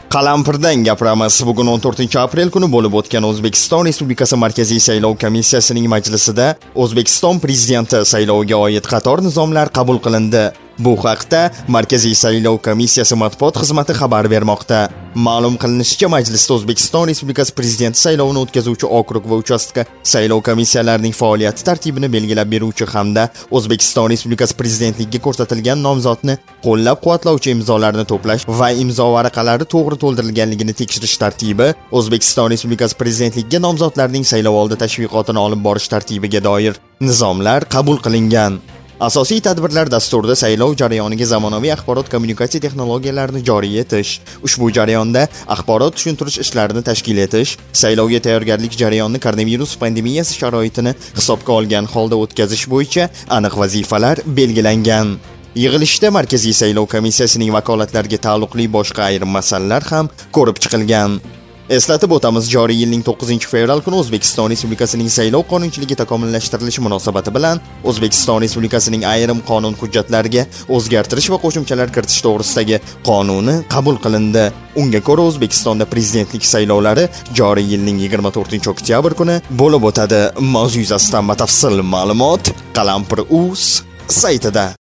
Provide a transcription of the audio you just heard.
Qalampirdan gapiramiz. Bugun 14-aprel kuni bo'lib o'tgan O'zbekiston Respublikasi Markaziy saylov komissiyasining majlisida O'zbekiston prezidenti sayloviga oid qator nizomlar qabul qilindi. Bu haqda Markaziy saylov komissiyasi matbuot xizmati xabar bermoqda. Ma'lum qilinishicha, majlisda O'zbekiston Respublikasi prezidenti saylovini o'tkazuvchi okrug va uchastka saylov komissiyalarining faoliyati tartibini belgilab beruvchi hamda O'zbekiston Respublikasi prezidentligiga ko'rsatilgan nomzodni qo'llab-quvvatlovchi imzolarni to'plash va imzo varaqalari to'g'ri to'ldirilganligini tekshirish tartibi, O'zbekiston Respublikasi prezidentligiga nomzodlarning saylovoldi tashviqotini olib borish tartibiga doir nizomlar qabul qilingan. Asosiy tadbirlar dasturida saylov jarayoniga zamonaviy axborot-kommunikatsiya texnologiyalarini joriy etish, ushbu jarayonda axborot tushuntirish ishlarini tashkil etish, saylovga tayyorgarlik jarayonini koronavirus pandemiyasi sharoitini hisobga olgan holda o'tkazish bo'yicha aniq vazifalar belgilangan. Yig'ilishda Markaziy saylov komissiyasining vakolatlariga taalluqli boshqa ayrim masalalar ham ko'rib chiqilgan. Eslatib o'tamiz, joriy yilning 9-fevral kuni O'zbekiston Respublikasining saylov qonunchiligi takomillashtirilishi munosabati bilan O'zbekiston Respublikasining ayrim qonun hujjatlariga o'zgartirish va qo'shimchalar kiritish to'g'risidagi qonuni qabul qilindi. Unga ko'ra, O'zbekistonda prezidentlik saylovlari joriy yilning 24-oktyabr kuni bo'lib o'tadi. Mavzu yuzasidan batafsil ma'lumot Qalampir.uz saytida.